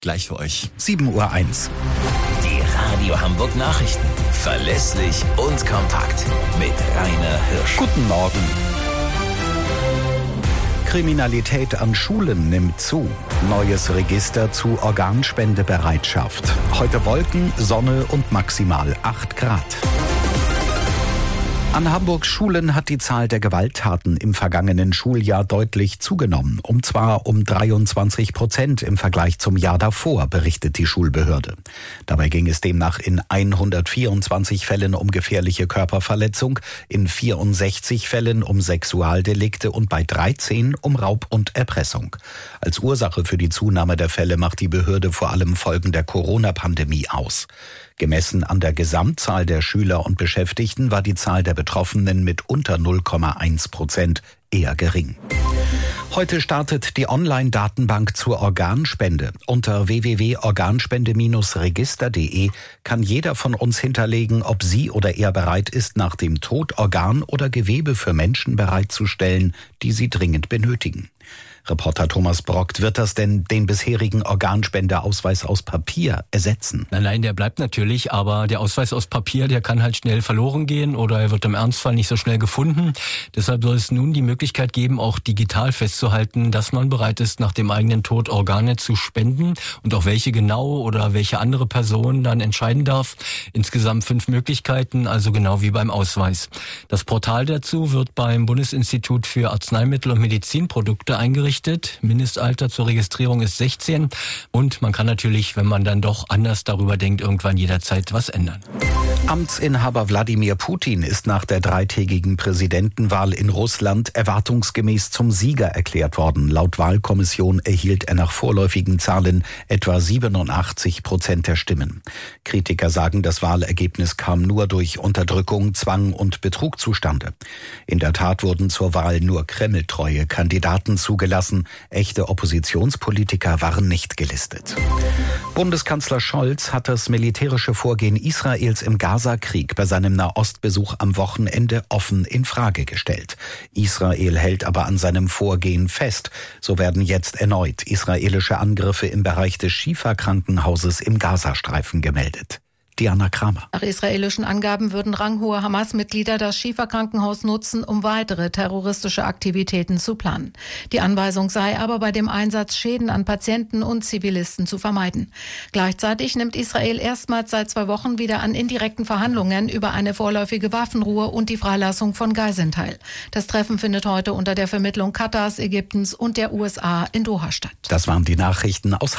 Gleich für euch. 7:01 Uhr. Die Radio Hamburg Nachrichten. Verlässlich und kompakt. Mit Rainer Hirsch. Guten Morgen. Kriminalität an Schulen nimmt zu. Neues Register zu Organspendebereitschaft. Heute Wolken, Sonne und maximal 8 Grad. An Hamburgs Schulen hat die Zahl der Gewalttaten im vergangenen Schuljahr deutlich zugenommen. Und zwar um 23% im Vergleich zum Jahr davor, berichtet die Schulbehörde. Dabei ging es demnach in 124 Fällen um gefährliche Körperverletzung, in 64 Fällen um Sexualdelikte und bei 13 um Raub und Erpressung. Als Ursache für die Zunahme der Fälle macht die Behörde vor allem Folgen der Corona-Pandemie aus. Gemessen an der Gesamtzahl der Schüler und Beschäftigten war die Zahl der Betroffenen mit unter 0,1% eher gering. Heute startet die Online-Datenbank zur Organspende. Unter www.organspende-register.de kann jeder von uns hinterlegen, ob sie oder er bereit ist, nach dem Tod Organ oder Gewebe für Menschen bereitzustellen, die sie dringend benötigen. Reporter Thomas Brockt, wird das denn den bisherigen Organspendeausweis aus Papier ersetzen? Nein, der bleibt natürlich, aber der Ausweis aus Papier, der kann halt schnell verloren gehen oder er wird im Ernstfall nicht so schnell gefunden. Deshalb soll es nun die Möglichkeit geben, auch digital festzuhalten, dass man bereit ist, nach dem eigenen Tod Organe zu spenden und auch welche genau oder welche andere Person dann entscheiden darf. Insgesamt 5 Möglichkeiten, also genau wie beim Ausweis. Das Portal dazu wird beim Bundesinstitut für Arzneimittel und Medizinprodukte eingerichtet. Mindestalter zur Registrierung ist 16 und man kann natürlich, wenn man dann doch anders darüber denkt, irgendwann jederzeit was ändern. Amtsinhaber Wladimir Putin ist nach der 3-tägigen Präsidentenwahl in Russland erwartungsgemäß zum Sieger erklärt worden. Laut Wahlkommission erhielt er nach vorläufigen Zahlen etwa 87% der Stimmen. Kritiker sagen, das Wahlergebnis kam nur durch Unterdrückung, Zwang und Betrug zustande. In der Tat wurden zur Wahl nur kremltreue Kandidaten zugelassen. Echte Oppositionspolitiker waren nicht gelistet. Bundeskanzler Scholz hat das militärische Vorgehen Israels im Gaza-Krieg bei seinem Nahostbesuch am Wochenende offen in Frage gestellt. Israel hält aber an seinem Vorgehen fest. So werden jetzt erneut israelische Angriffe im Bereich des Schifa-Krankenhauses im Gazastreifen gemeldet. Diana Kramer. Nach israelischen Angaben würden ranghohe Hamas-Mitglieder das Schifa-Krankenhaus nutzen, um weitere terroristische Aktivitäten zu planen. Die Anweisung sei aber, bei dem Einsatz Schäden an Patienten und Zivilisten zu vermeiden. Gleichzeitig nimmt Israel erstmals seit 2 Wochen wieder an indirekten Verhandlungen über eine vorläufige Waffenruhe und die Freilassung von Geiseln teil. Das Treffen findet heute unter der Vermittlung Katars, Ägyptens und der USA in Doha statt. Das waren die Nachrichten aus